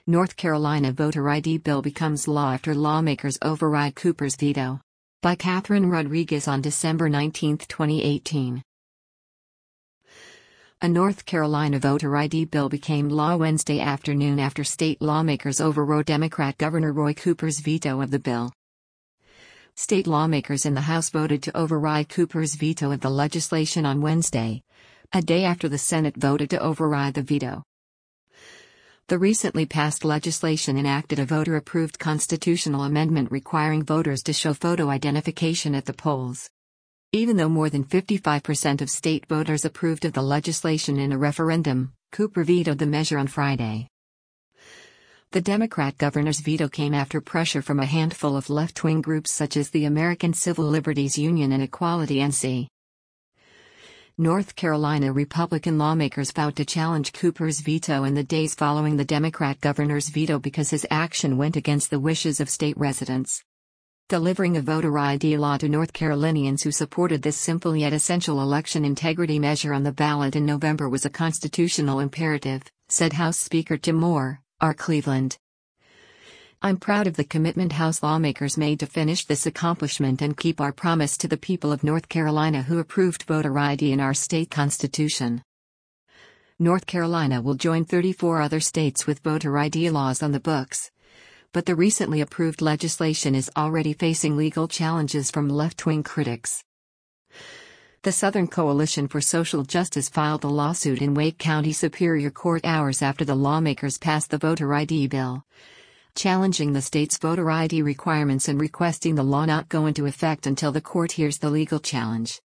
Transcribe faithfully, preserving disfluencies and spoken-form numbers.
North Carolina voter I D bill becomes law after lawmakers override Cooper's veto. By Catherine Rodriguez on December nineteenth, twenty eighteen. A North Carolina voter I D bill became law Wednesday afternoon after state lawmakers overrode Democrat Governor Roy Cooper's veto of the bill. State lawmakers in the House voted to override Cooper's veto of the legislation on Wednesday, a day after the Senate voted to override the veto. The recently passed legislation enacted a voter-approved constitutional amendment requiring voters to show photo identification at the polls. Even though more than fifty-five percent of state voters approved of the legislation in a referendum, Cooper vetoed the measure on Friday. The Democrat governor's veto came after pressure from a handful of left-wing groups such as the American Civil Liberties Union and Equality N C. North Carolina Republican lawmakers vowed to challenge Cooper's veto in the days following the Democrat governor's veto because his action went against the wishes of state residents. Delivering a voter I D law to North Carolinians who supported this simple yet essential election integrity measure on the ballot in November was a constitutional imperative, said House Speaker Tim Moore, R. Cleveland. I'm proud of the commitment House lawmakers made to finish this accomplishment and keep our promise to the people of North Carolina who approved voter I D in our state constitution. North Carolina will join thirty-four other states with voter I D laws on the books. But the recently approved legislation is already facing legal challenges from left-wing critics. The Southern Coalition for Social Justice filed a lawsuit in Wake County Superior Court hours after the lawmakers passed the voter I D bill, challenging the state's voter I D requirements and requesting the law not go into effect until the court hears the legal challenge.